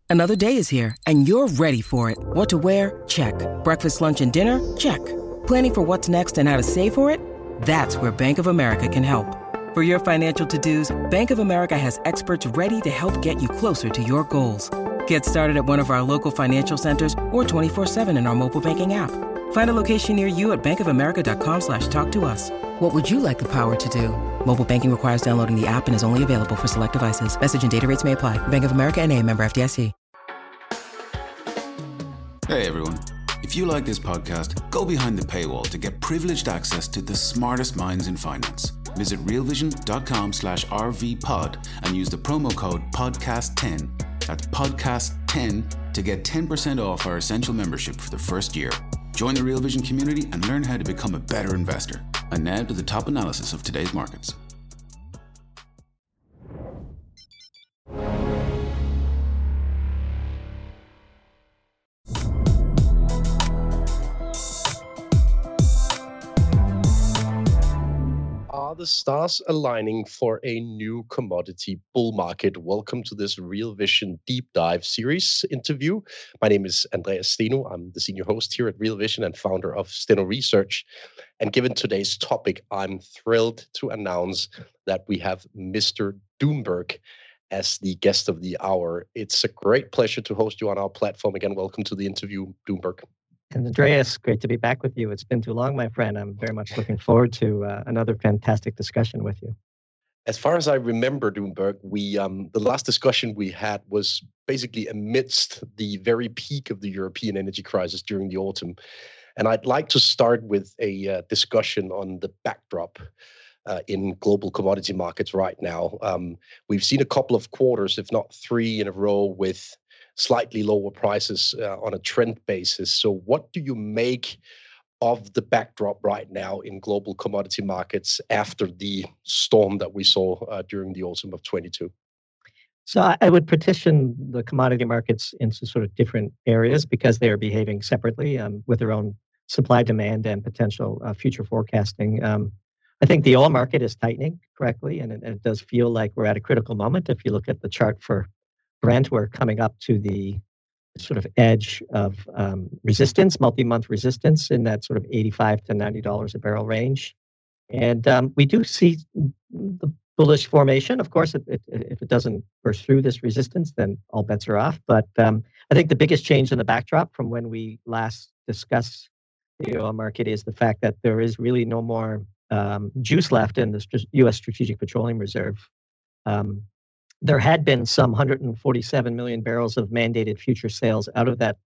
Another day is here, and you're ready for it. What to wear? Check. Breakfast, lunch, and dinner? Check. Planning for what's next and how to save for it? That's where Bank of America can help. For your financial to-dos, Bank of America has experts ready to help get you closer to your goals. Get started at one of our local financial centers or 24/7 in our mobile banking app. Find a location near you at bankofamerica.com/talktous. What would you like the power to do? Mobile banking requires downloading the app and is only available for select devices. Message and data rates may apply. Bank of America N.A., member FDIC. Hey everyone. If you like this podcast, go behind the paywall to get privileged access to the smartest minds in finance. Visit realvision.com/rvpod and use the promo code podcast10. That's podcast10 to get 10% off our essential membership for the first year. Join the Real Vision community and learn how to become a better investor. And now to the top analysis of today's markets. Are the stars aligning for a new commodity bull market? Welcome to this Real Vision Deep Dive series interview. My name is Andreas Steno. I'm the senior host here at Real Vision and founder of Steno Research. And given today's topic, I'm thrilled to announce that we have Mr. Doomberg as the guest of the hour. It's a great pleasure to host you on our platform. Again, welcome to the interview, Doomberg. And Andreas, great to be back with you. It's been too long, my friend. I'm very much looking forward to another fantastic discussion with you. As far as I remember, Doomberg, the last discussion we had was basically amidst the very peak of the European energy crisis during the autumn. And I'd like to start with a discussion on the backdrop in global commodity markets right now. We've seen a couple of quarters, if not three in a row, with slightly lower prices on a trend basis. So what do you make of the backdrop right now in global commodity markets after the storm that we saw during the autumn of 22? So I would partition the commodity markets into sort of different areas because they are behaving separately with their own supply, demand, and potential future forecasting. I think the oil market is tightening correctly, and it does feel like we're at a critical moment. If you look at the chart for Brent, we're coming up to the sort of edge of resistance, multi-month resistance in that sort of $85 to $90 a barrel range. And we do see the bullish formation. Of course, if it doesn't burst through this resistance, then all bets are off. But I think the biggest change in the backdrop from when we last discussed the oil market is the fact that there is really no more juice left in the U.S. Strategic Petroleum Reserve. There had been some 147 million barrels of mandated future sales out of the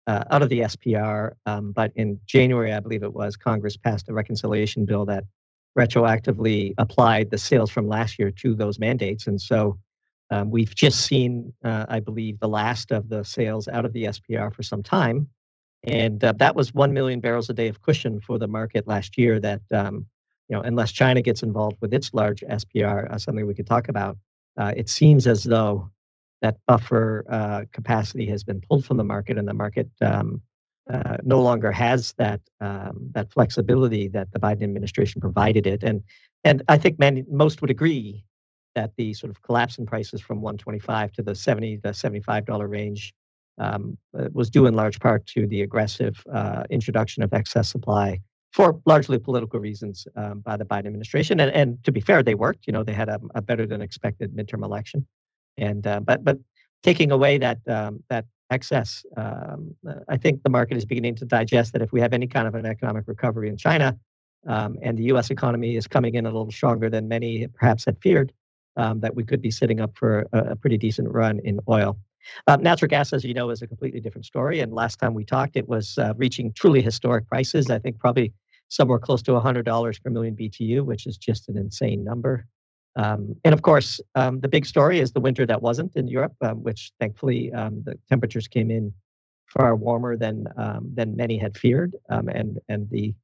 SPR, but in January, I believe it was, Congress passed a reconciliation bill that retroactively applied the sales from last year to those mandates, and so we've just seen, I believe, the last of the sales out of the SPR for some time, and that was 1 million barrels a day of cushion for the market last year. That unless China gets involved with its large SPR, something we could talk about. It seems as though that buffer capacity has been pulled from the market, and the market no longer has that flexibility that the Biden administration provided it. And I think most would agree that the sort of collapse in prices from $125 to the $70 to $75 range was due in large part to the aggressive introduction of excess supply for largely political reasons by the Biden administration. And to be fair, they worked. They had a better than expected midterm election. And but taking away that excess, I think the market is beginning to digest that if we have any kind of an economic recovery in China, and the U.S. economy is coming in a little stronger than many perhaps had feared, that we could be sitting up for a pretty decent run in oil. Natural gas, as you know, is a completely different story. And last time we talked, it was reaching truly historic prices. I think probably somewhere close to $100 per million BTU, which is just an insane number. And of course, the big story is the winter that wasn't in Europe, which thankfully the temperatures came in far warmer than many had feared, and the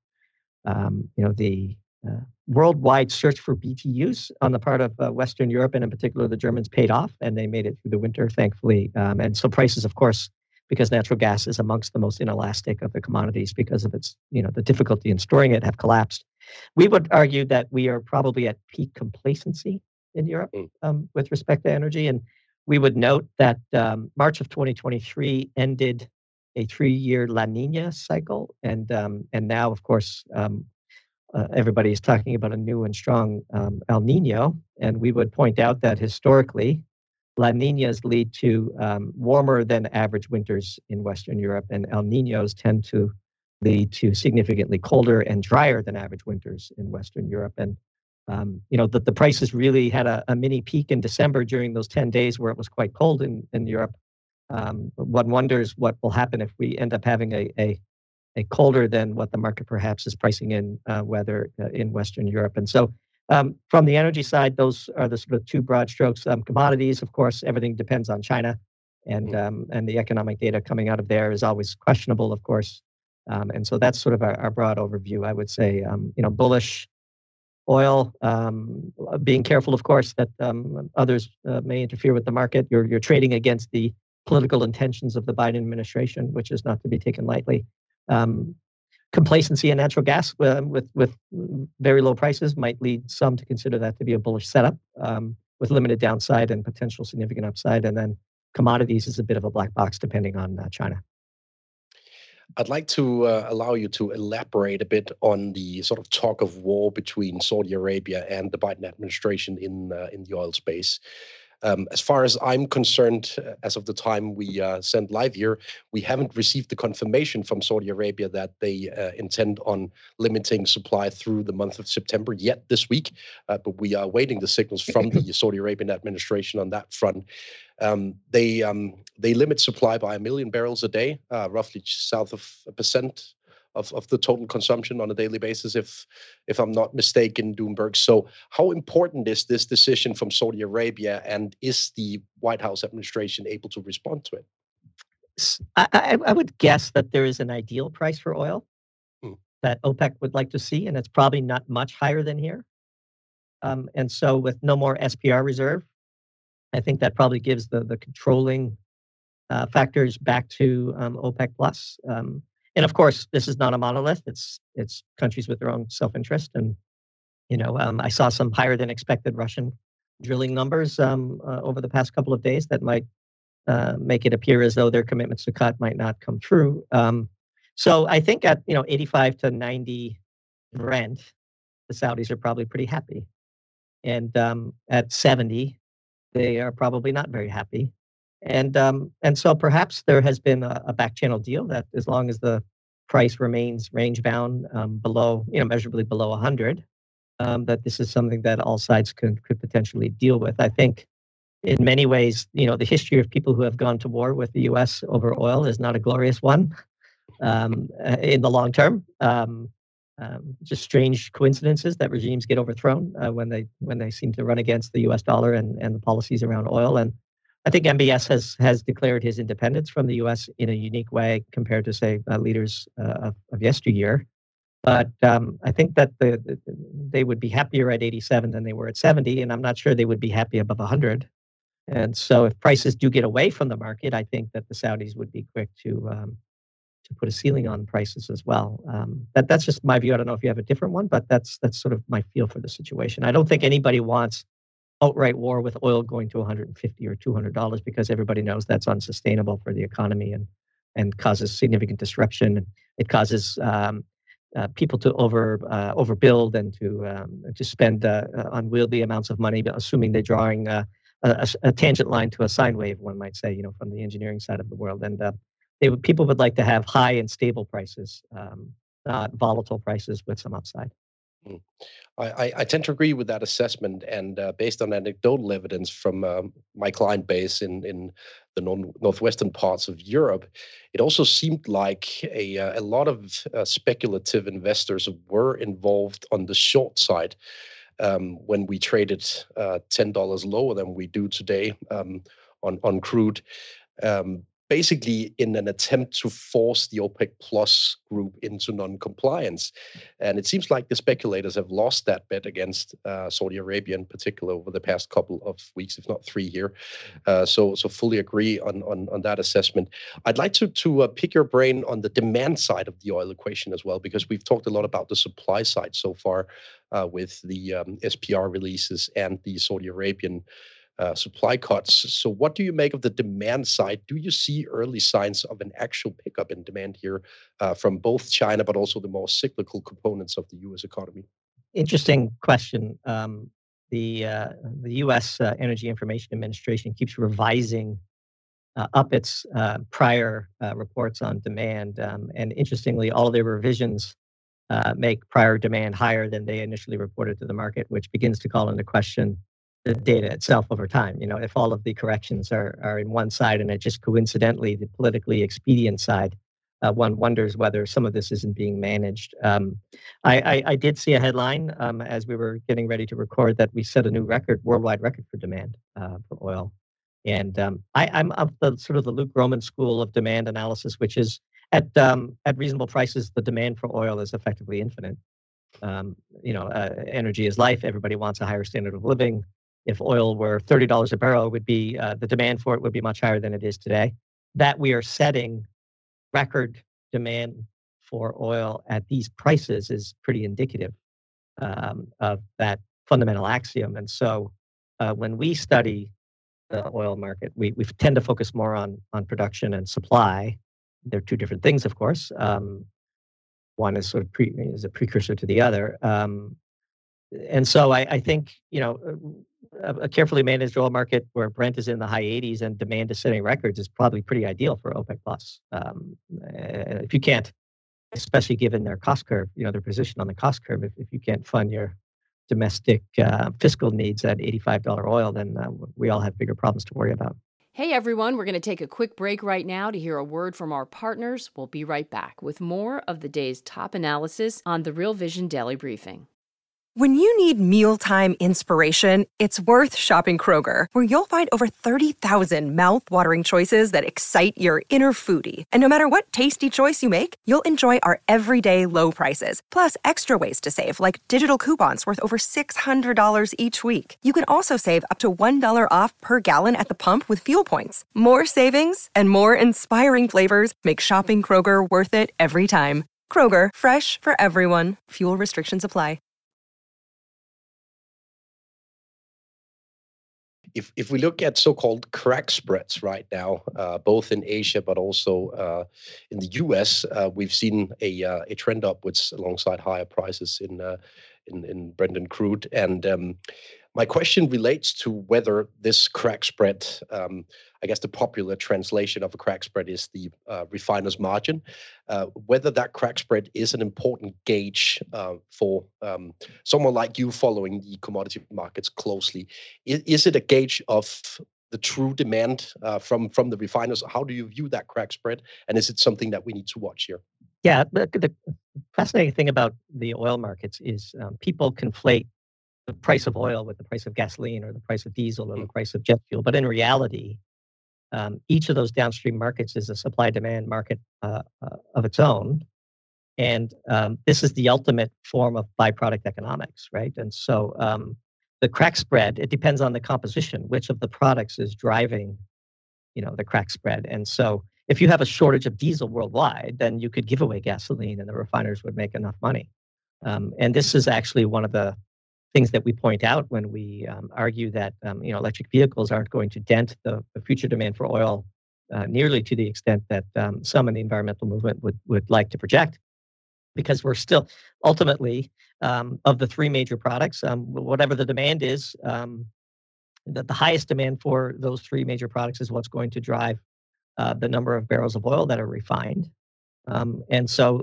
worldwide search for BTUs on the part of Western Europe and in particular the Germans paid off, and they made it through the winter, thankfully. And so prices, of course, because natural gas is amongst the most inelastic of the commodities because of its, the difficulty in storing it, have collapsed. We would argue that we are probably at peak complacency in Europe with respect to energy. And we would note that March of 2023 ended a 3-year La Nina cycle, and now, of course, everybody is talking about a new and strong El Nino, and we would point out that historically, La Ninas lead to warmer than average winters in Western Europe, and El Ninos tend to lead to significantly colder and drier than average winters in Western Europe. And the prices really had a mini peak in December during those 10 days where it was quite cold in Europe. One wonders what will happen if we end up having a colder than what the market perhaps is pricing in weather in Western Europe. And so from the energy side, those are the sort of two broad strokes. Commodities, of course, everything depends on China, and the economic data coming out of there is always questionable, of course. And so that's sort of our broad overview. I would say, bullish oil, being careful, of course, that others may interfere with the market. You're trading against the political intentions of the Biden administration, which is not to be taken lightly. Complacency in natural gas with very low prices might lead some to consider that to be a bullish setup with limited downside and potential significant upside. And then commodities is a bit of a black box depending on China. I'd like to allow you to elaborate a bit on the sort of talk of war between Saudi Arabia and the Biden administration in the oil space. As far as I'm concerned, as of the time we sent live here, we haven't received the confirmation from Saudi Arabia that they intend on limiting supply through the month of September yet this week. But we are waiting the signals from the Saudi Arabian administration on that front. They limit supply by 1 million barrels a day, roughly south of 1% of the total consumption on a daily basis, if I'm not mistaken, Doomberg. So how important is this decision from Saudi Arabia, and is the White House administration able to respond to it? I would guess that there is an ideal price for oil that OPEC would like to see, and it's probably not much higher than here. And so with no more SPR reserve, I think that probably gives the controlling factors back to OPEC plus. And of course, this is not a monolith. It's countries with their own self-interest. And, I saw some higher than expected Russian drilling numbers over the past couple of days that might make it appear as though their commitments to cut might not come true. So I think at 85 to 90 Brent, the Saudis are probably pretty happy. And at 70, they are probably not very happy. And so perhaps there has been a back channel deal that as long as the price remains range bound below, measurably below 100, that this is something that all sides could potentially deal with. I think in many ways, the history of people who have gone to war with the U.S. over oil is not a glorious one in the long term. Just strange coincidences that regimes get overthrown when they seem to run against the U.S. dollar and the policies around oil. And I think MBS has declared his independence from the U.S. in a unique way compared to, say, leaders of yesteryear. But I think that they would be happier at 87 than they were at 70, and I'm not sure they would be happy above 100. And so if prices do get away from the market, I think that the Saudis would be quick to put a ceiling on prices as well. That's just my view. I don't know if you have a different one, but that's sort of my feel for the situation. I don't think anybody wants outright war with oil going to $150 or $200 because everybody knows that's unsustainable for the economy and causes significant disruption. It causes people to overbuild and to spend unwieldy amounts of money, assuming they're drawing a tangent line to a sine wave, one might say, from the engineering side of the world. And people would like to have high and stable prices, not volatile prices with some upside. I tend to agree with that assessment, and based on anecdotal evidence from my client base in the northwestern parts of Europe, it also seemed like a lot of speculative investors were involved on the short side when we traded $10 lower than we do today on crude. Basically in an attempt to force the OPEC Plus group into non-compliance. And it seems like the speculators have lost that bet against Saudi Arabia in particular over the past couple of weeks, if not 3 here. So fully agree on that assessment. I'd like to pick your brain on the demand side of the oil equation as well, because we've talked a lot about the supply side so far with the SPR releases and the Saudi Arabian supply cuts. So what do you make of the demand side? Do you see early signs of an actual pickup in demand here from both China, but also the more cyclical components of the U.S. economy? Interesting question. The U.S. Energy Information Administration keeps revising up its prior reports on demand. And interestingly, all of their revisions make prior demand higher than they initially reported to the market, which begins to call into question the data itself over time. If all of the corrections are in one side and it just coincidentally the politically expedient side, one wonders whether some of this isn't being managed. I did see a headline as we were getting ready to record that we set a new worldwide record for demand for oil. And I'm of the sort of the Luke Gromen school of demand analysis, which is at reasonable prices, the demand for oil is effectively infinite. Energy is life. Everybody wants a higher standard of living. If oil were $30 a barrel, it would be the demand for it would be much higher than it is today. That we are setting record demand for oil at these prices is pretty indicative of that fundamental axiom. And so when we study the oil market, we tend to focus more on production and supply. They're two different things, of course. One is sort of is a precursor to the other. And so I think, a carefully managed oil market where Brent is in the high 80s and demand is setting records is probably pretty ideal for OPEC Plus. If you can't, especially given their cost curve, their position on the cost curve, if you can't fund your domestic fiscal needs at $85 oil, then we all have bigger problems to worry about. Hey everyone, we're going to take a quick break right now to hear a word from our partners. We'll be right back with more of the day's top analysis on the Real Vision Daily Briefing. When you need mealtime inspiration, it's worth shopping Kroger, where you'll find over 30,000 mouth-watering choices that excite your inner foodie. And no matter what tasty choice you make, you'll enjoy our everyday low prices, plus extra ways to save, like digital coupons worth over $600 each week. You can also save up to $1 off per gallon at the pump with fuel points. More savings and more inspiring flavors make shopping Kroger worth it every time. Kroger, fresh for everyone. Fuel restrictions apply. If we look at so-called crack spreads right now, both in Asia but also in the U.S., we've seen a trend upwards alongside higher prices in Brent and crude. And my question relates to whether this crack spread, I guess the popular translation of a crack spread is the refiner's margin, whether that crack spread is an important gauge for someone like you following the commodity markets closely. Is it a gauge of the true demand from the refiners? How do you view that crack spread? And is it something that we need to watch here? Yeah, the fascinating thing about the oil markets is people conflate the price of oil with the price of gasoline or the price of diesel or the price of jet fuel. But in reality, each of those downstream markets is a supply-demand market of its own. And this is the ultimate form of byproduct economics, right? And so the crack spread, it depends on the composition, which of the products is driving, the crack spread. And so if you have a shortage of diesel worldwide, then you could give away gasoline and the refiners would make enough money. And this is actually one of the things that we point out when we argue that electric vehicles aren't going to dent the future demand for oil nearly to the extent that some in the environmental movement would like to project, because we're still ultimately of the three major products, whatever the demand is, that the highest demand for those three major products is what's going to drive the number of barrels of oil that are refined. And so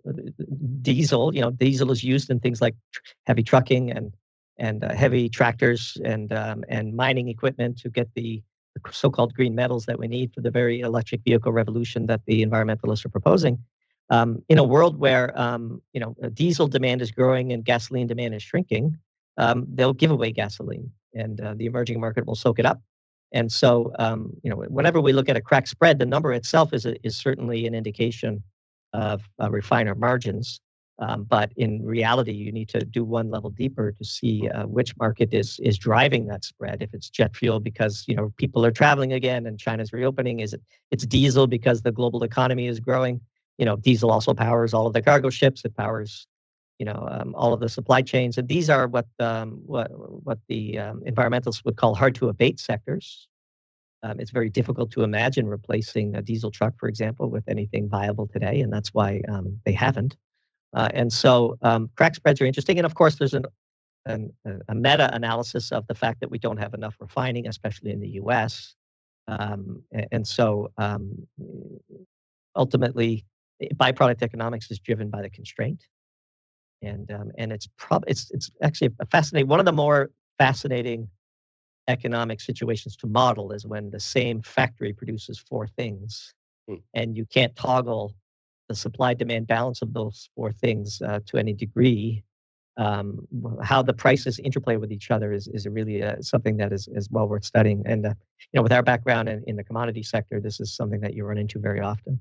diesel is used in things like heavy trucking and heavy tractors and mining equipment to get the so-called green metals that we need for the very electric vehicle revolution that the environmentalists are proposing. In a world where diesel demand is growing and gasoline demand is shrinking, they'll give away gasoline, and the emerging market will soak it up. And so, whenever we look at a crack spread, the number itself is certainly an indication of refiner margins. But in reality, you need to do one level deeper to see which market is driving that spread. If it's jet fuel because people are traveling again and China's reopening, it's diesel because the global economy is growing. Diesel also powers all of the cargo ships. It powers all of the supply chains. And these are what the environmentalists would call hard to abate sectors. It's very difficult to imagine replacing a diesel truck, for example, with anything viable today, and that's why they haven't. And so crack spreads are interesting. And of course, there's a meta-analysis of the fact that we don't have enough refining, especially in the U.S. And so ultimately, byproduct economics is driven by the constraint. And it's actually a fascinating, one of the more fascinating economic situations to model is when the same factory produces four things, and you can't toggle the supply-demand balance of those four things to any degree. How the prices interplay with each other is really something that is well worth studying. And with our background in the commodity sector, this is something that you run into very often.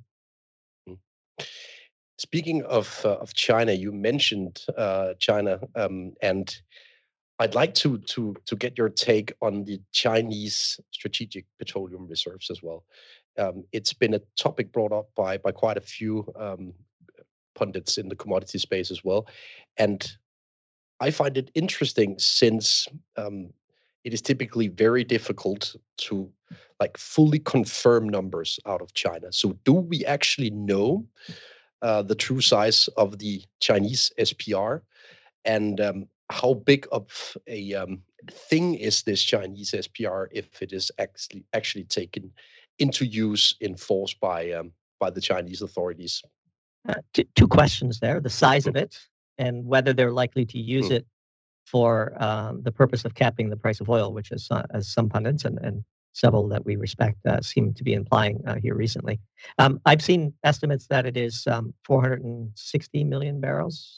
Speaking of China, you mentioned China, and I'd like to get your take on the Chinese strategic petroleum reserves as well. It's been a topic brought up by quite a few pundits in the commodity space as well, and I find it interesting since it is typically very difficult to fully confirm numbers out of China. So do we actually know the true size of the Chinese SPR, and how big of a thing is this Chinese SPR if it is actually taken into use in force by the Chinese authorities? Two questions there: the size of it, and whether they're likely to use it for the purpose of capping the price of oil, which is, as some pundits and several that we respect seem to be implying here recently. I've seen estimates that it is 460 million barrels.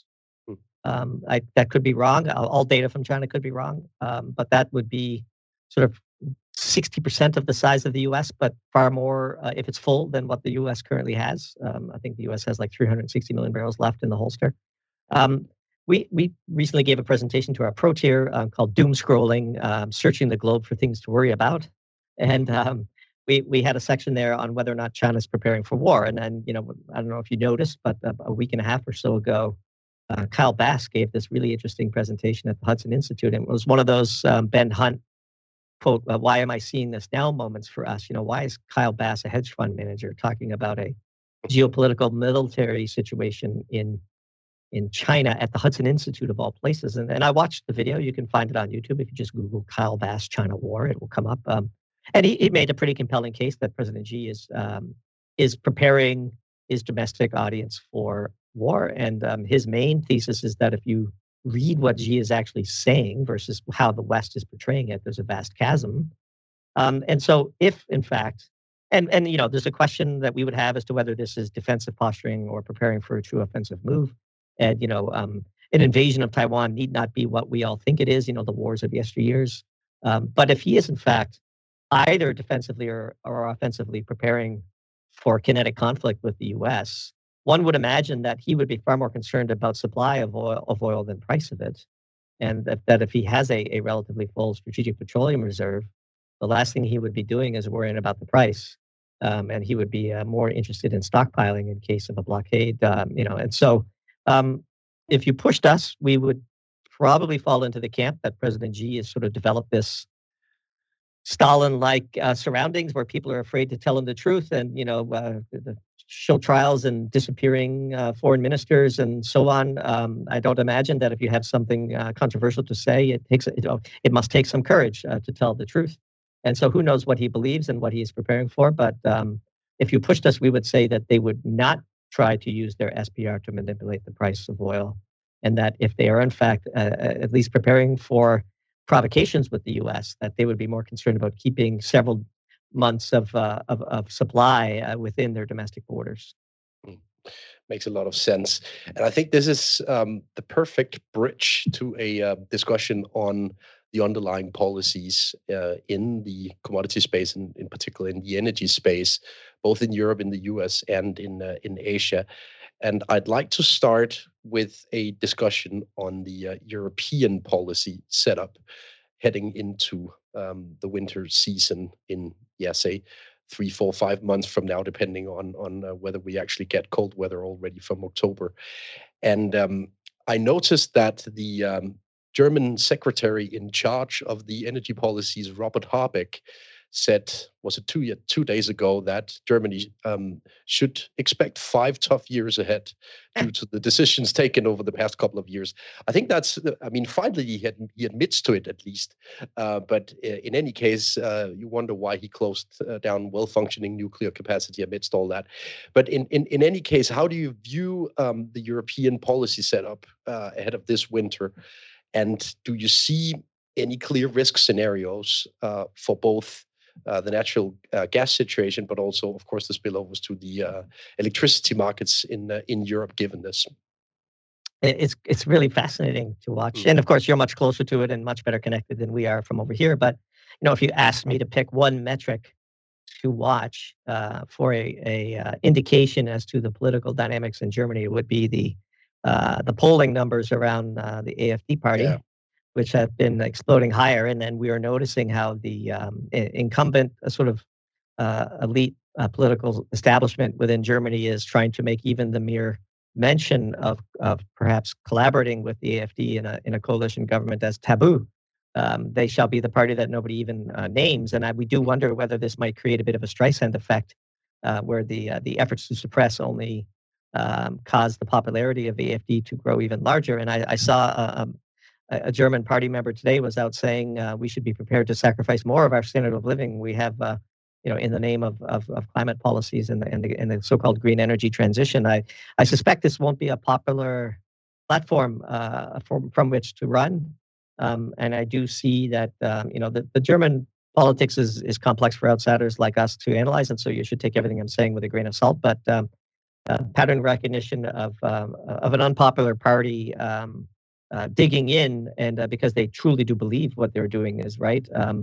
That could be wrong. All data from China could be wrong, but that would be sort of 60% of the size of the U.S., but far more if it's full than what the U.S. currently has. I think the U.S. has 360 million barrels left in the holster. We recently gave a presentation to our pro tier called Doom Scrolling, Searching the Globe for Things to Worry About. And we had a section there on whether or not China's preparing for war. And then, I don't know if you noticed, but a week and a half or so ago, Kyle Bass gave this really interesting presentation at the Hudson Institute. And it was one of those Ben Hunt, quote, why am I seeing this now moments for us? Why is Kyle Bass, a hedge fund manager, talking about a geopolitical military situation in China at the Hudson Institute of all places? And I watched the video. You can find it on YouTube. If you just Google Kyle Bass China War, it will come up. And he made a pretty compelling case that President Xi is preparing his domestic audience for war. And his main thesis is that if you read what Xi is actually saying versus how the West is portraying it, there's a vast chasm. And so if, in fact, and there's a question that we would have as to whether this is defensive posturing or preparing for a true offensive move. And, an invasion of Taiwan need not be what we all think it is, the wars of yesteryears. But if he is, in fact, either defensively or offensively preparing for kinetic conflict with the U.S., one would imagine that he would be far more concerned about supply of oil than price of it. And that if he has a relatively full strategic petroleum reserve, the last thing he would be doing is worrying about the price. And he would be more interested in stockpiling in case of a blockade, And so if you pushed us, we would probably fall into the camp that President Xi has sort of developed this Stalin-like surroundings where people are afraid to tell him the truth, and the show trials and disappearing foreign ministers and so on. I don't imagine that if you have something controversial to say, it must take some courage to tell the truth. And so who knows what he believes and what he is preparing for. But if you pushed us, we would say that they would not try to use their SPR to manipulate the price of oil, and that if they are in fact at least preparing for provocations with the U.S., that they would be more concerned about keeping several months of supply within their domestic borders. Makes a lot of sense. And I think this is the perfect bridge to a discussion on the underlying policies in the commodity space, and in particular in the energy space, both in Europe, in the US, and in Asia. And I'd like to start with a discussion on the European policy setup heading into the winter season in, say, 3, 4, 5 months from now, depending on whether we actually get cold weather already from October. And I noticed that the German secretary in charge of the energy policies, Robert Habeck, said, was it 2 days ago, that Germany should expect 5 tough years ahead due to the decisions taken over the past couple of years. I think that's, I mean, finally he admits to it at least. But in any case, you wonder why he closed down well-functioning nuclear capacity amidst all that. But in any case, how do you view the European policy setup ahead of this winter? And do you see any clear risk scenarios for both the natural gas situation, but also, of course, the spillovers to the electricity markets in Europe, given this? It's really fascinating to watch. And of course, you're much closer to it and much better connected than we are from over here. But, if you asked me to pick one metric to watch for a indication as to the political dynamics in Germany, it would be the polling numbers around the AfD party, which have been exploding higher. And then we are noticing how the incumbent sort of elite political establishment within Germany is trying to make even the mere mention of perhaps collaborating with the AfD in a coalition government as taboo. They shall be the party that nobody even names. And we do wonder whether this might create a bit of a Streisand effect, where the efforts to suppress only cause the popularity of AfD to grow even larger. And I saw a German party member today was out saying we should be prepared to sacrifice more of our standard of living. We have, in the name of climate policies and the so-called green energy transition. I suspect this won't be a popular platform from which to run. And I do see that the German politics is complex for outsiders like us to analyze, and so you should take everything I'm saying with a grain of salt. But pattern recognition of an unpopular party digging in, and because they truly do believe what they're doing is right.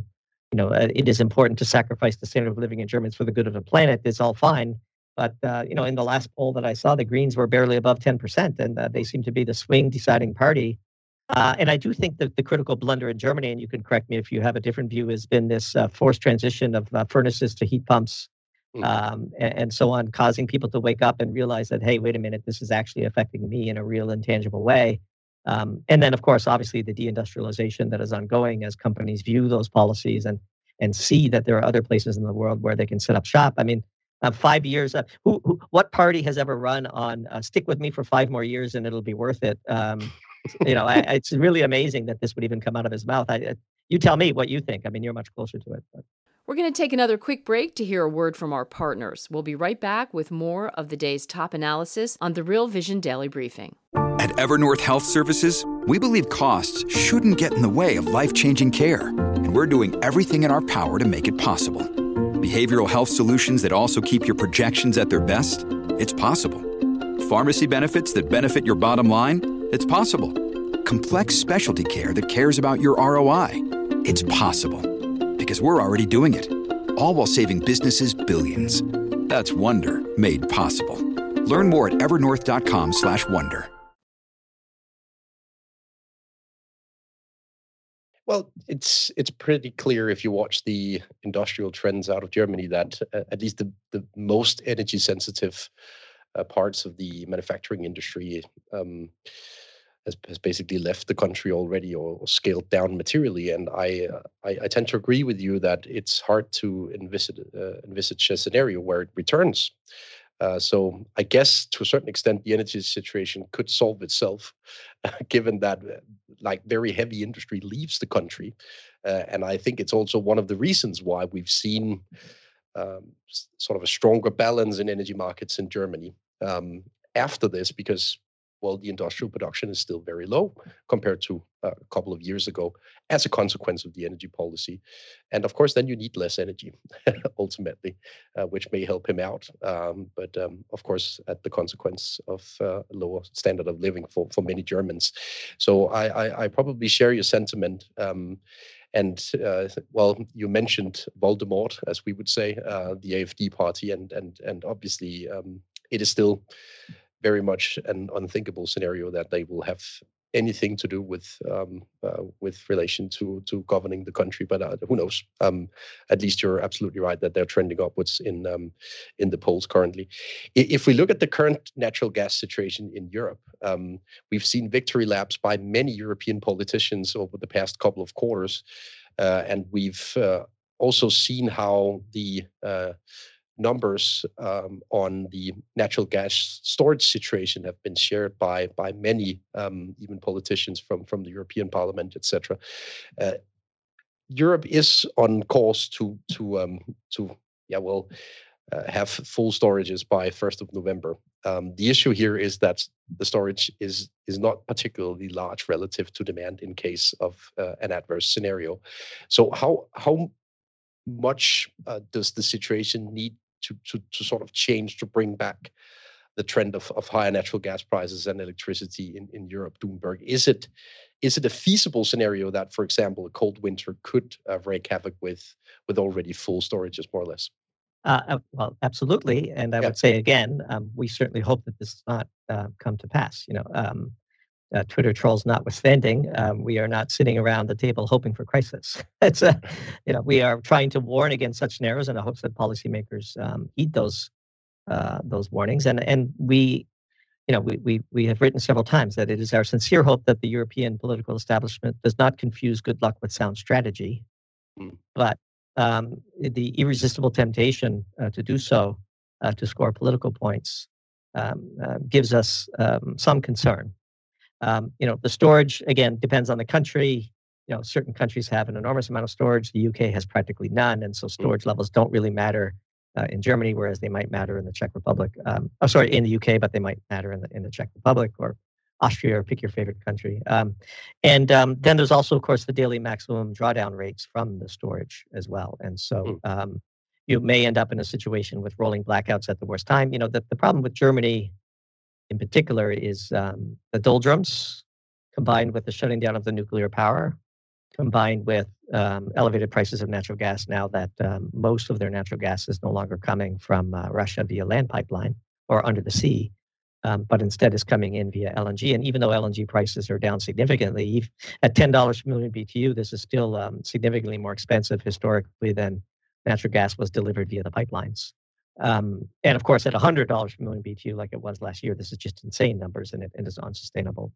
It is important to sacrifice the standard of living in Germans for the good of the planet. It's all fine. But, in the last poll that I saw, the Greens were barely above 10%, and they seem to be the swing deciding party. And I do think that the critical blunder in Germany, and you can correct me if you have a different view, has been this forced transition of furnaces to heat pumps and so on, causing people to wake up and realize that, hey, wait a minute, this is actually affecting me in a real and tangible way. And then, of course, obviously the deindustrialization that is ongoing as companies view those policies and see that there are other places in the world where they can set up shop. I mean, 5 years, what party has ever run on stick with me for 5 more years and it'll be worth it? It's really amazing that this would even come out of his mouth. You tell me what you think. I mean, you're much closer to it. But. We're going to take another quick break to hear a word from our partners. We'll be right back with more of the day's top analysis on the Real Vision Daily Briefing. At Evernorth Health Services, we believe costs shouldn't get in the way of life-changing care, and we're doing everything in our power to make it possible. Behavioral health solutions that also keep your projections at their best? It's possible. Pharmacy benefits that benefit your bottom line? It's possible. Complex specialty care that cares about your ROI? It's possible. Because we're already doing it. All while saving businesses billions. That's Wonder made possible. Learn more at evernorth.com/wonder. Well, it's pretty clear if you watch the industrial trends out of Germany that at least the most energy sensitive parts of the manufacturing industry has basically left the country already or scaled down materially. And I tend to agree with you that it's hard to envisage a scenario where it returns. So I guess to a certain extent, the energy situation could solve itself, given that very heavy industry leaves the country. And I think it's also one of the reasons why we've seen sort of a stronger balance in energy markets in Germany after this, because the industrial production is still very low compared to a couple of years ago as a consequence of the energy policy. And of course, then you need less energy, ultimately, which may help him out. But of course, at the consequence of lower standard of living for many Germans. So I probably share your sentiment. And you mentioned Voldemort, as we would say, the AfD party, and obviously it is still very much an unthinkable scenario that they will have anything to do with relation to governing the country. But who knows? At least you're absolutely right that they're trending upwards in the polls currently. If we look at the current natural gas situation in Europe, we've seen victory laps by many European politicians over the past couple of quarters, and we've also seen how the numbers on the natural gas storage situation have been shared by many, even politicians from the European Parliament, etc. Europe is on course to have full storages by 1st of November. The issue here is that the storage is not particularly large relative to demand in case of an adverse scenario. So how much does the situation need to sort of change to bring back the trend of higher natural gas prices and electricity in Europe, Doenberg? Is it a feasible scenario that, for example, a cold winter could wreak havoc with already full storages, more or less? Well, absolutely. And I would say again, we certainly hope that this does not come to pass. Twitter trolls notwithstanding, we are not sitting around the table hoping for crisis. We are trying to warn against such scenarios in the hopes that policymakers heed those warnings. And we have written several times that it is our sincere hope that the European political establishment does not confuse good luck with sound strategy, but the irresistible temptation to do so, to score political points, gives us some concern. The storage, again, depends on the country. Certain countries have an enormous amount of storage. The UK has practically none. And so storage levels don't really matter in Germany, whereas they might matter in the Czech Republic. In the UK, but they might matter in the Czech Republic or Austria, or pick your favorite country. And then there's also, of course, the daily maximum drawdown rates from the storage as well. And so you may end up in a situation with rolling blackouts at the worst time. The problem with Germany in particular is the doldrums, combined with the shutting down of the nuclear power, combined with elevated prices of natural gas now that most of their natural gas is no longer coming from Russia via land pipeline or under the sea, but instead is coming in via LNG. And even though LNG prices are down significantly, at $10 per million BTU, this is still significantly more expensive historically than natural gas was delivered via the pipelines. And of course, at $100 per million BTU, like it was last year, this is just insane numbers, and it is unsustainable.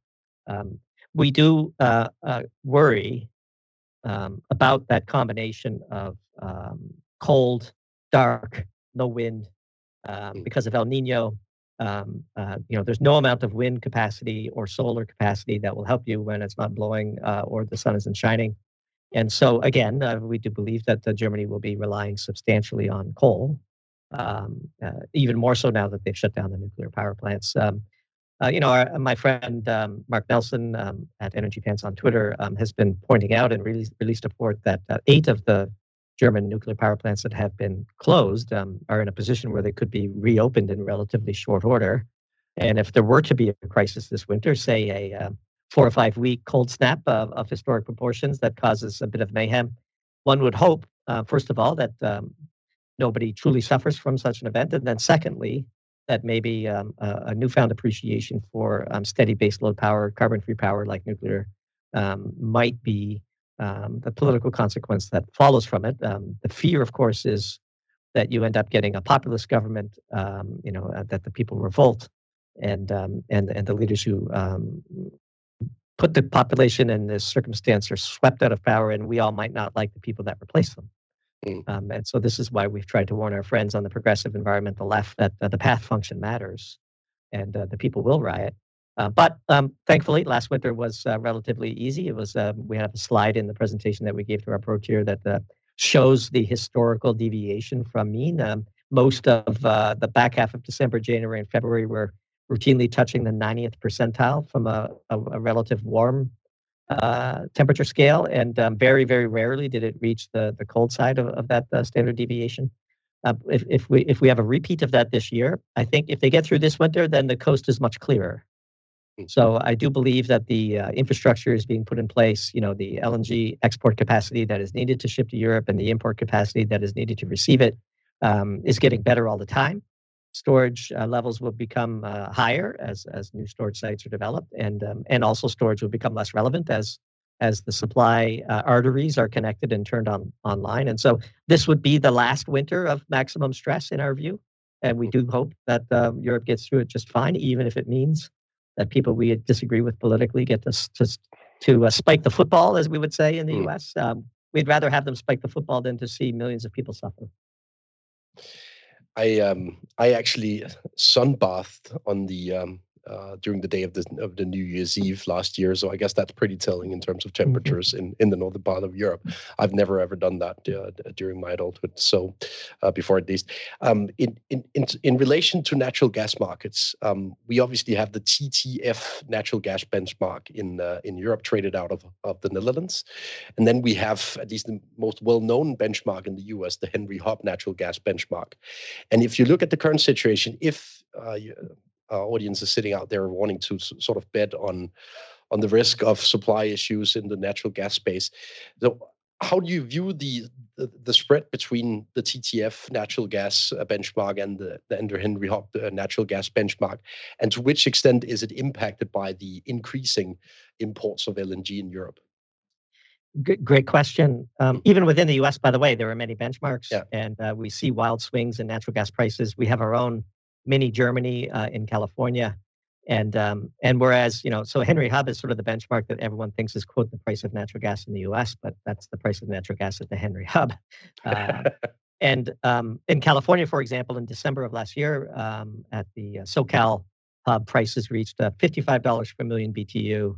We do worry about that combination of cold, dark, no wind, because of El Nino. There's no amount of wind capacity or solar capacity that will help you when it's not blowing or the sun isn't shining. And so, again, we do believe that Germany will be relying substantially on coal. Even more so now that they've shut down the nuclear power plants. My friend Mark Nelson at Energy Pants on Twitter has been pointing out and released a report that 8 of the German nuclear power plants that have been closed are in a position where they could be reopened in relatively short order. And if there were to be a crisis this winter, say a 4 or 5 week cold snap of historic proportions that causes a bit of mayhem, one would hope, first of all, that nobody truly suffers from such an event. And then secondly, that maybe a newfound appreciation for steady baseload power, carbon-free power like nuclear might be the political consequence that follows from it. The fear, of course, is that you end up getting a populist government, that the people revolt, and the leaders who put the population in this circumstance are swept out of power, and we all might not like the people that replace them. And so this is why we've tried to warn our friends on the progressive environmental left that the path function matters, and the people will riot. But thankfully, last winter was relatively easy. It was we have a slide in the presentation that we gave to our pro tier that shows the historical deviation from mean. Most of the back half of December, January, and February were routinely touching the 90th percentile from a relative warm temperature scale, and very, very rarely did it reach the cold side of that standard deviation. If we have a repeat of that this year, I think if they get through this winter, then the coast is much clearer. So I do believe that the infrastructure is being put in place. The LNG export capacity that is needed to ship to Europe and the import capacity that is needed to receive it is getting better all the time. storage levels will become higher as new storage sites are developed, and also storage will become less relevant as the supply arteries are connected and turned online. And so this would be the last winter of maximum stress in our view. And we do hope that Europe gets through it just fine, even if it means that people we disagree with politically get to spike the football, as we would say in the U.S. We'd rather have them spike the football than to see millions of people suffer. I actually sunbathed on the during the day of the New Year's Eve last year, so I guess that's pretty telling in terms of temperatures in the northern part of Europe. I've never ever done that during my adulthood, so before at least. In relation to natural gas markets, we obviously have the TTF natural gas benchmark in Europe, traded out of the Netherlands, and then we have at least the most well-known benchmark in the US, the Henry Hub natural gas benchmark. And if you look at the current situation, if our audience is sitting out there wanting to sort of bet on the risk of supply issues in the natural gas space, so how do you view the spread between the TTF natural gas benchmark and the Henry Hub natural gas benchmark, and to which extent is it impacted by the increasing imports of LNG in Europe? Great question. Even within the U.S., by the way, there are many benchmarks, and we see wild swings in natural gas prices. We have our own mini Germany in California, and whereas so Henry Hub is sort of the benchmark that everyone thinks is, quote, the price of natural gas in the U.S., but that's the price of natural gas at the Henry Hub. And in California, for example, in December of last year, at the SoCal Hub, prices reached $55 per million BTU.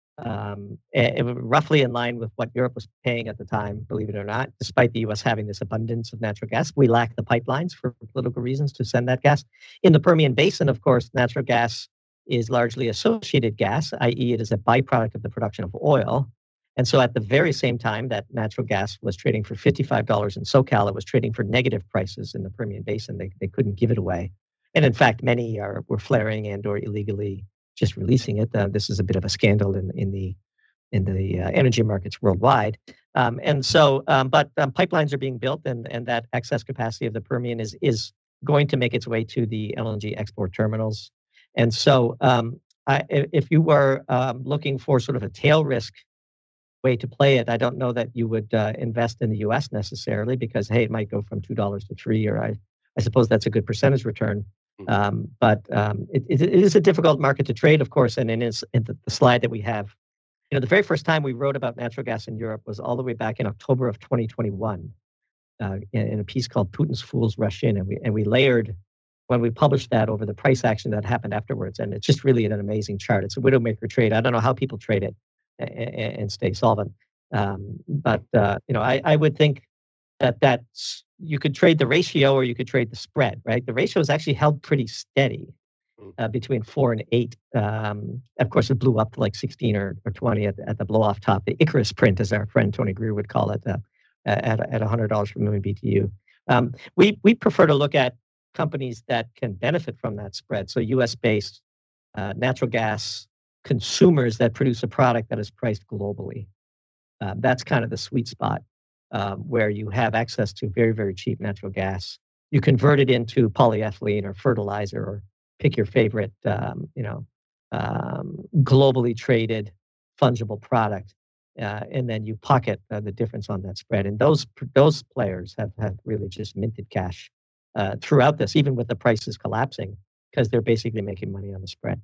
It was roughly in line with what Europe was paying at the time, believe it or not, despite the U.S. having this abundance of natural gas. We lack the pipelines for political reasons to send that gas. In the Permian Basin, of course, natural gas is largely associated gas, i.e. it is a byproduct of the production of oil. And so at the very same time that natural gas was trading for $55 in SoCal, it was trading for negative prices in the Permian Basin. They couldn't give it away. And in fact, many were flaring and or illegally just releasing it. This is a bit of a scandal in the energy markets worldwide. But pipelines are being built, and that excess capacity of the Permian is going to make its way to the LNG export terminals. And so if you were looking for sort of a tail risk way to play it, I don't know that you would invest in the U.S. necessarily, because, hey, it might go from $2 to $3, or I suppose that's a good percentage return. But it is a difficult market to trade, of course. And in the slide that we have, the very first time we wrote about natural gas in Europe was all the way back in October of 2021 in a piece called Putin's Fools Rush In. And we layered, when we published that, over the price action that happened afterwards. And it's just really an amazing chart. It's a widowmaker trade. I don't know how people trade it and stay solvent. I would think that's, you could trade the ratio or you could trade the spread, right? The ratio is actually held pretty steady between 4 and 8. Of course, it blew up to like 16 or 20 at the blow-off top. The Icarus print, as our friend Tony Greer would call it, at $100 per million BTU. We prefer to look at companies that can benefit from that spread. So U.S.-based natural gas consumers that produce a product that is priced globally. That's kind of the sweet spot. Where you have access to very, very cheap natural gas. You convert it into polyethylene or fertilizer, or pick your favorite, globally traded fungible product, and then you pocket the difference on that spread. And those players have really just minted cash throughout this, even with the prices collapsing, because they're basically making money on the spread.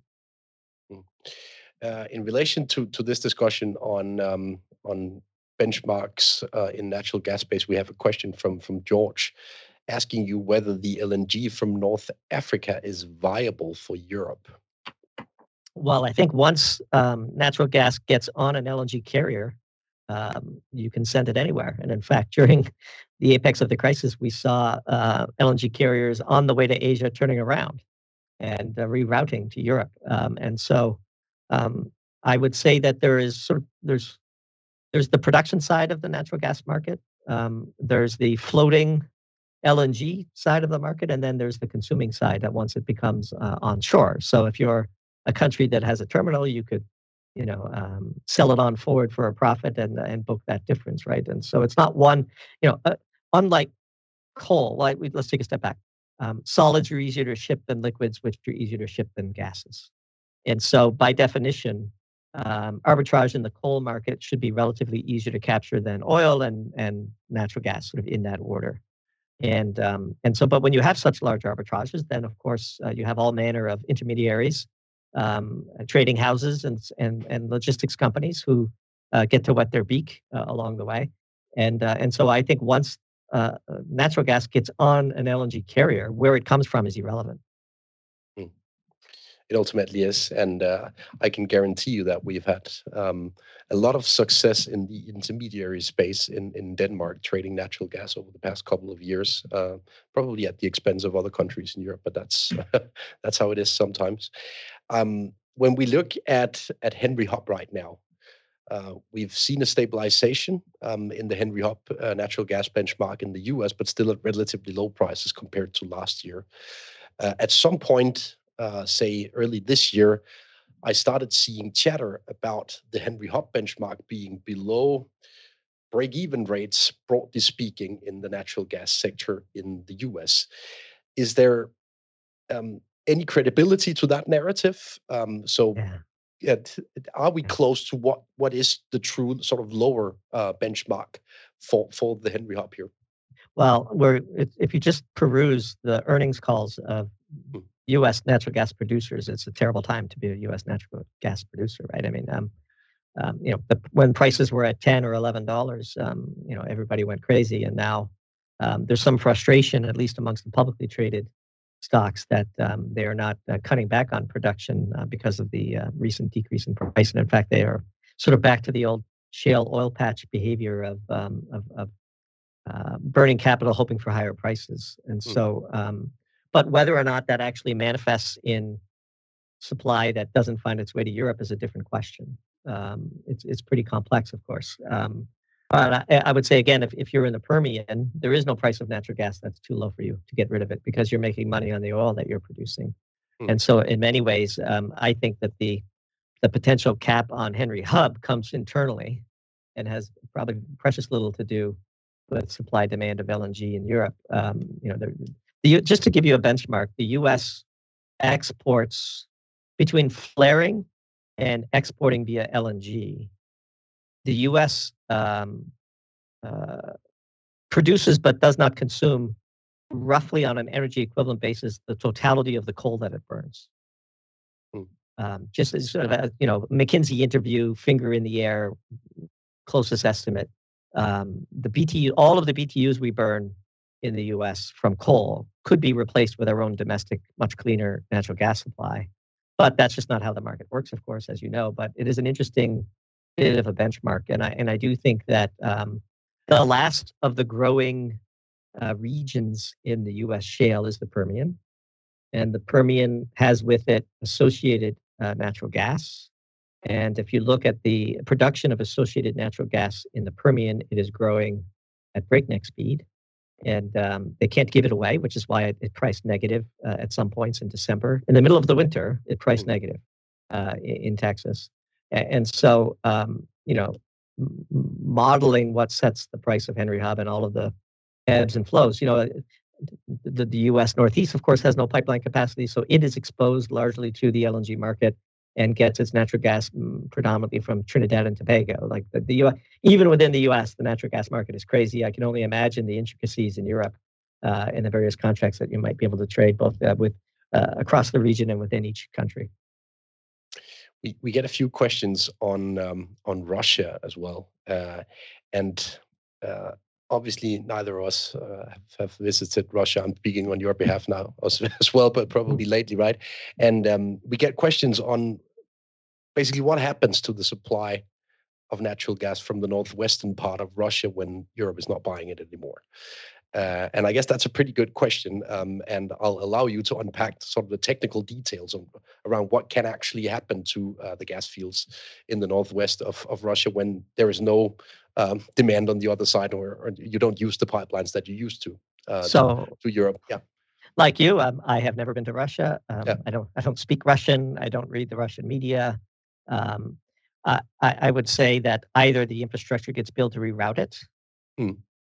In relation to this discussion on benchmarks in natural gas space, we have a question from George asking you whether the LNG from North Africa is viable for Europe. Well, I think once natural gas gets on an LNG carrier, you can send it anywhere. And in fact, during the apex of the crisis, we saw LNG carriers on the way to Asia turning around and rerouting to Europe. And so I would say that there's the production side of the natural gas market. There's the floating LNG side of the market, and then there's the consuming side that once it becomes onshore. So if you're a country that has a terminal, you could, sell it on forward for a profit and book that difference, right? And so it's not one, unlike coal. Let's take a step back. solids are easier to ship than liquids, which are easier to ship than gases. And so by definition, arbitrage in the coal market should be relatively easier to capture than oil and natural gas, sort of in that order. And so, but when you have such large arbitrages, then of course you have all manner of intermediaries, trading houses and logistics companies who get to wet their beak along the way. And so I think once natural gas gets on an LNG carrier, where it comes from is irrelevant. It ultimately is, and I can guarantee you that we've had a lot of success in the intermediary space in Denmark trading natural gas over the past couple of years, probably at the expense of other countries in Europe, but that's that's how it is sometimes. When we look at Henry Hub right now, we've seen a stabilization in the Henry Hub natural gas benchmark in the US, but still at relatively low prices compared to last year. At some point, say early this year, I started seeing chatter about the Henry Hub benchmark being below break-even rates, broadly speaking, in the natural gas sector in the US. Is there any credibility to that narrative? Are we close to what is the true sort of lower benchmark for the Henry Hub here? Well, if you just peruse the earnings calls of U.S. natural gas producers, it's a terrible time to be a U.S. natural gas producer, right? I mean, when prices were at $10 or $11, everybody went crazy, and now there's some frustration, at least amongst the publicly traded stocks, that they are not cutting back on production because of the recent decrease in price, and in fact, they are sort of back to the old shale oil patch behavior of burning capital, hoping for higher prices, and so. But whether or not that actually manifests in supply that doesn't find its way to Europe is a different question. It's pretty complex, of course. But I would say, again, if you're in the Permian, there is no price of natural gas that's too low for you to get rid of it because you're making money on the oil that you're producing. And so in many ways, I think that the potential cap on Henry Hub comes internally and has probably precious little to do with supply demand of LNG in Europe. Just to give you a benchmark, the U.S. exports between flaring and exporting via LNG. The U.S. Produces but does not consume, roughly on an energy equivalent basis, the totality of the coal that it burns. Just as sort of a McKinsey interview, finger in the air, closest estimate. The BTU, all of the BTUs we burn in the U.S. from coal could be replaced with our own domestic, much cleaner natural gas supply. But that's just not how the market works, of course, as you know. But it is an interesting bit of a benchmark. And I do think that the last of the growing regions in the U.S. shale is the Permian. And the Permian has with it associated natural gas. And if you look at the production of associated natural gas in the Permian, it is growing at breakneck speed. And they can't give it away, which is why it priced negative at some points in December. In the middle of the winter, it priced negative in Texas. And so, modeling what sets the price of Henry Hub and all of the ebbs and flows, the U.S. Northeast, of course, has no pipeline capacity, so it is exposed largely to the LNG market and gets its natural gas predominantly from Trinidad and Tobago. Like the U.S., even within the U.S., the natural gas market is crazy. I can only imagine the intricacies in Europe and the various contracts that you might be able to trade both with across the region and within each country. We get a few questions on Russia as well, and obviously neither of us have visited Russia. I'm speaking on your behalf now as well, but probably lately, right? And we get questions on basically what happens to the supply of natural gas from the northwestern part of Russia when Europe is not buying it anymore. And I guess that's a pretty good question. And I'll allow you to unpack sort of the technical details around what can actually happen to the gas fields in the northwest of Russia when there is no demand on the other side, or you don't use the pipelines that you used to Europe. Yeah. Like you, I have never been to Russia. I don't speak Russian. I don't read the Russian media. I would say that either the infrastructure gets built to reroute it,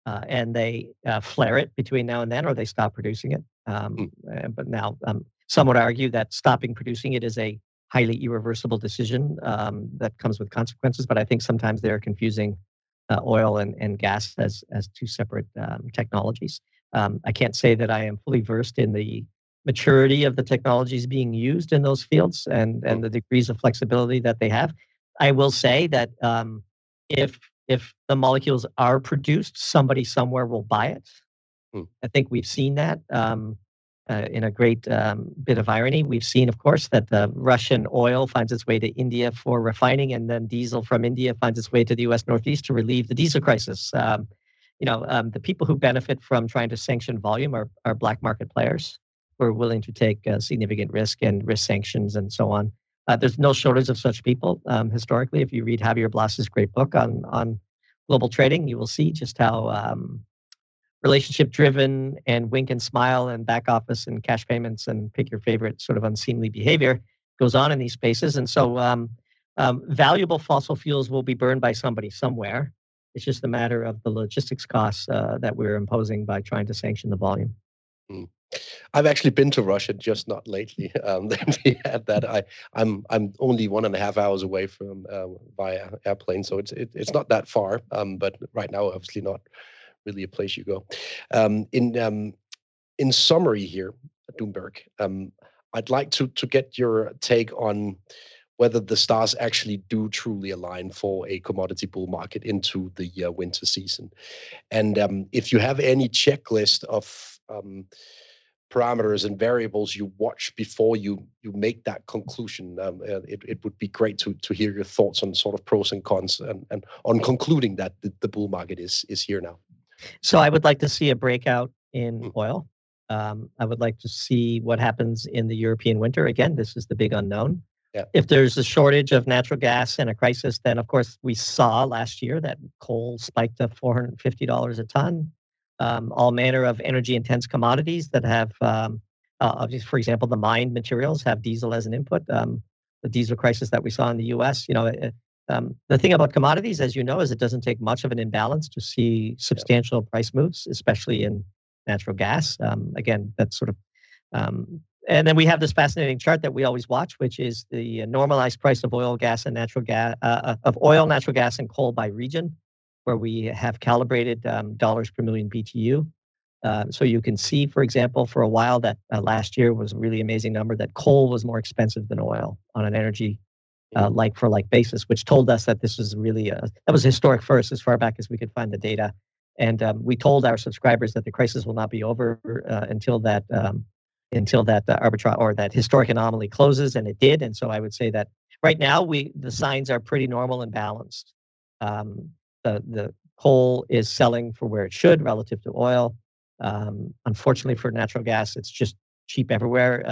and they flare it between now and then, or they stop producing it. But now, some would argue that stopping producing it is a highly irreversible decision that comes with consequences. But I think sometimes they're confusing oil and gas as two separate technologies. I can't say that I am fully versed in the maturity of the technologies being used in those fields and the degrees of flexibility that they have. I will say that if the molecules are produced, somebody somewhere will buy it. I think we've seen that in a great bit of irony. We've seen, of course, that the Russian oil finds its way to India for refining, and then diesel from India finds its way to the U.S. Northeast to relieve the diesel crisis. The people who benefit from trying to sanction volume are black market players who are willing to take significant risk and risk sanctions and so on. There's no shortage of such people. Historically, if you read Javier Blas's great book on global trading, you will see just how relationship-driven and wink and smile and back office and cash payments and pick your favorite sort of unseemly behavior goes on in these spaces. And so valuable fossil fuels will be burned by somebody somewhere. It's just a matter of the logistics costs that we're imposing by trying to sanction the volume. I've actually been to Russia, just not lately. We had that. I'm only 1.5 hours away from via airplane, so it's not that far. But right now, obviously not really a place you go. In summary here, Doenberg, I'd like to get your take on whether the stars actually do truly align for a commodity bull market into the winter season, and if you have any checklist of parameters and variables you watch before you make that conclusion. It would be great to hear your thoughts on sort of pros and cons and on concluding that the bull market is here now. So I would like to see a breakout in oil. I would like to see what happens in the European winter. Again, this is the big unknown. Yeah. If there's a shortage of natural gas and a crisis, then of course we saw last year that coal spiked to $450 a ton. All manner of energy-intense commodities that have, for example, the mined materials have diesel as an input. The diesel crisis that we saw in the U.S. The thing about commodities, as you know, is it doesn't take much of an imbalance to see substantial price moves, especially in natural gas. Again, that's sort of, and then we have this fascinating chart that we always watch, which is the normalized price of oil, gas, and natural gas, natural gas, and coal by region, where we have calibrated dollars per million BTU. So you can see, for example, for a while that last year was a really amazing number, that coal was more expensive than oil on an energy like-for-like basis, which told us that this was really, that was a historic first as far back as we could find the data. And we told our subscribers that the crisis will not be over until that arbitrage or that historic anomaly closes, and it did. And so I would say that right now the signs are pretty normal and balanced. The coal is selling for where it should relative to oil. Unfortunately for natural gas, it's just cheap everywhere.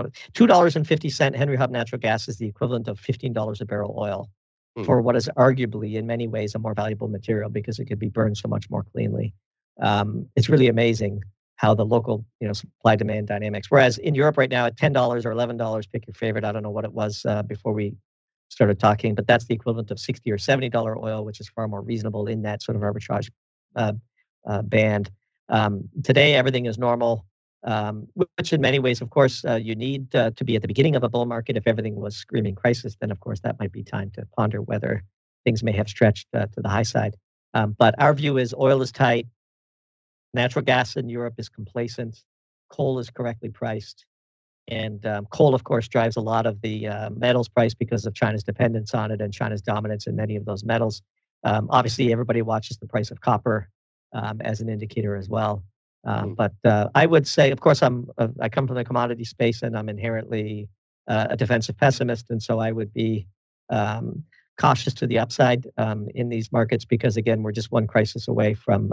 $2.50 Henry Hub natural gas is the equivalent of $15 a barrel oil for what is arguably in many ways a more valuable material because it could be burned so much more cleanly. It's really amazing how the local supply demand dynamics. Whereas in Europe right now at $10 or $11, pick your favorite. I don't know what it was before we started talking, but that's the equivalent of $60 or $70 oil, which is far more reasonable in that sort of arbitrage band. Today, everything is normal, which in many ways, of course, you need to be at the beginning of a bull market. If everything was screaming crisis, then of course that might be time to ponder whether things may have stretched to the high side. But our view is oil is tight, natural gas in Europe is complacent, coal is correctly priced. And coal, of course, drives a lot of the metals price because of China's dependence on it and China's dominance in many of those metals. Obviously, everybody watches the price of copper as an indicator as well. But I would say, of course, I come from the commodity space and I'm inherently a defensive pessimist. And so I would be cautious to the upside in these markets because, again, we're just one crisis away from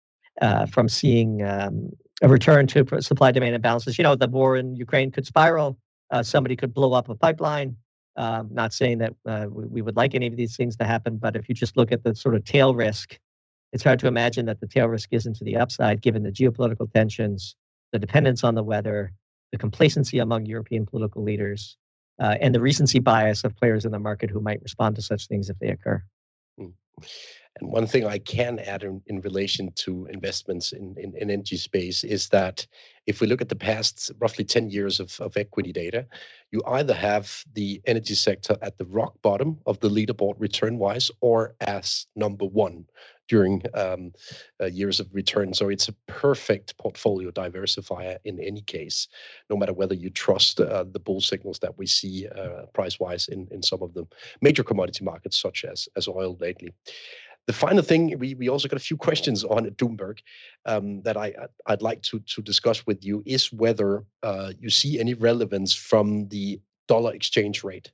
seeing a return to supply demand imbalances. The war in Ukraine could spiral. Somebody could blow up a pipeline. Not saying that we would like any of these things to happen, but if you just look at the sort of tail risk, it's hard to imagine that the tail risk isn't to the upside, given the geopolitical tensions, the dependence on the weather, the complacency among European political leaders, and the recency bias of players in the market who might respond to such things if they occur. And one thing I can add in relation to investments in energy space is that if we look at the past roughly 10 years of equity data, you either have the energy sector at the rock bottom of the leaderboard return-wise or as number one during years of return. So it's a perfect portfolio diversifier in any case, no matter whether you trust the bull signals that we see price-wise in some of the major commodity markets, such as oil lately. The final thing, we also got a few questions on at Doomberg that I'd like to discuss with you is whether you see any relevance from the dollar exchange rate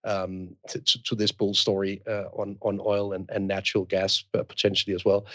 to this bull story on oil and natural gas potentially as well.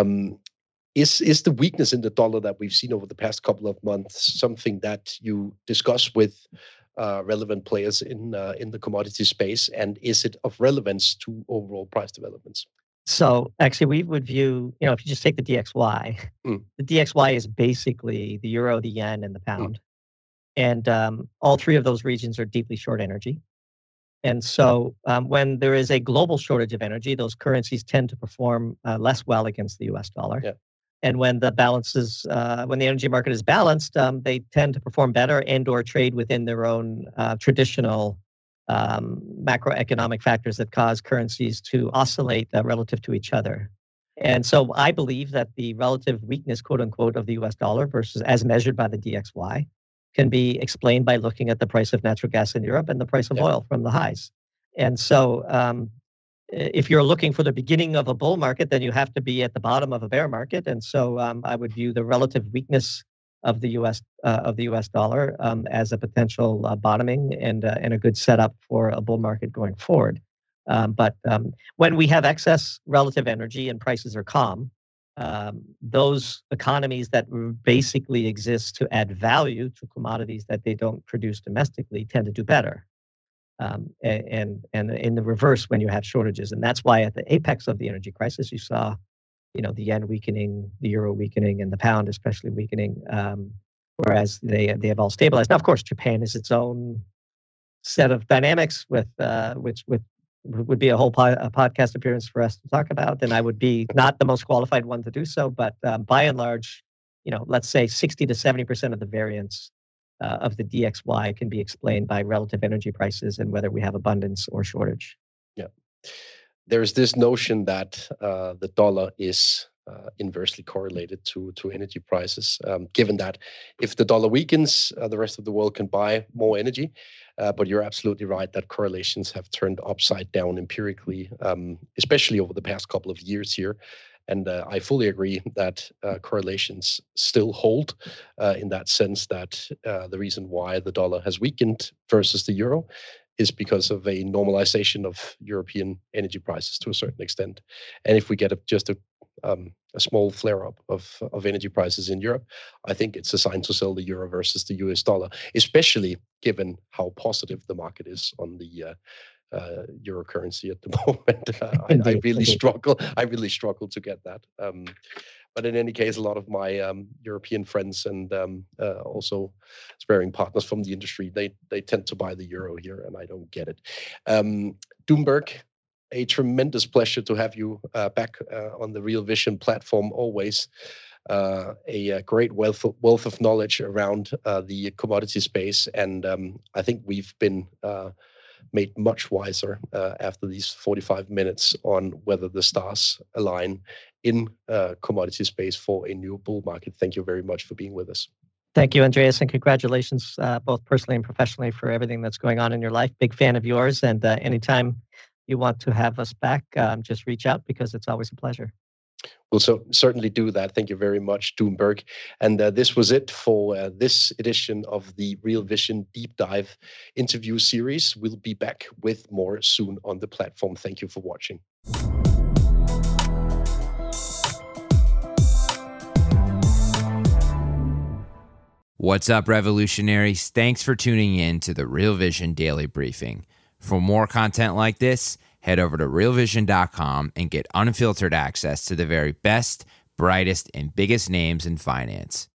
Is the weakness in the dollar that we've seen over the past couple of months something that you discuss with relevant players in the commodity space, and is it of relevance to overall price developments? So actually, we would view, if you just take the DXY, the DXY is basically the euro, the yen, and the pound. And all three of those regions are deeply short energy. And so when there is a global shortage of energy, those currencies tend to perform less well against the US dollar. Yeah. And when the energy market is balanced, they tend to perform better and or trade within their own traditional macroeconomic factors that cause currencies to oscillate relative to each other. And so I believe that the relative weakness, quote unquote, of the US dollar versus as measured by the DXY can be explained by looking at the price of natural gas in Europe and the price of oil from the highs. And so if you're looking for the beginning of a bull market, then you have to be at the bottom of a bear market. And so I would view the relative weakness of the U.S. Dollar as a potential bottoming and a good setup for a bull market going forward. But when we have excess relative energy and prices are calm, those economies that basically exist to add value to commodities that they don't produce domestically tend to do better. And in the reverse when you have shortages. And that's why at the apex of the energy crisis, you saw the yen weakening, the euro weakening, and the pound especially weakening, whereas they have all stabilized. Now, of course, Japan is its own set of dynamics with which would be a whole podcast appearance for us to talk about, and I would be not the most qualified one to do so. But by and large, let's say 60 to 70% of the variance of the DXY can be explained by relative energy prices and whether we have abundance or shortage. Yeah. There's this notion that the dollar is inversely correlated to energy prices, given that if the dollar weakens, the rest of the world can buy more energy. But you're absolutely right that correlations have turned upside down empirically, especially over the past couple of years here. And I fully agree that correlations still hold in that sense that the reason why the dollar has weakened versus the euro is because of a normalization of European energy prices to a certain extent. And if we get just a small flare-up of energy prices in Europe, I think it's a sign to sell the euro versus the US dollar, especially given how positive the market is on the euro currency at the moment. I really struggle to get that. But in any case, a lot of my European friends and also sparring partners from the industry, they tend to buy the euro here, and I don't get it. Doomberg, a tremendous pleasure to have you back on the Real Vision platform. Always a great wealth of knowledge around the commodity space, and I think we've been made much wiser after these 45 minutes on whether the stars align in commodity space for a new bull market. Thank you very much for being with us. Thank you, Andreas, and congratulations both personally and professionally for everything that's going on in your life. Big fan of yours, and anytime you want to have us back, just reach out because it's always a pleasure. We'll certainly do that. Thank you very much, Doomberg. And this was it for this edition of the Real Vision Deep Dive interview series. We'll be back with more soon on the platform. Thank you for watching. What's up, revolutionaries? Thanks for tuning in to the Real Vision Daily Briefing. For more content like this, head over to realvision.com and get unfiltered access to the very best, brightest, and biggest names in finance.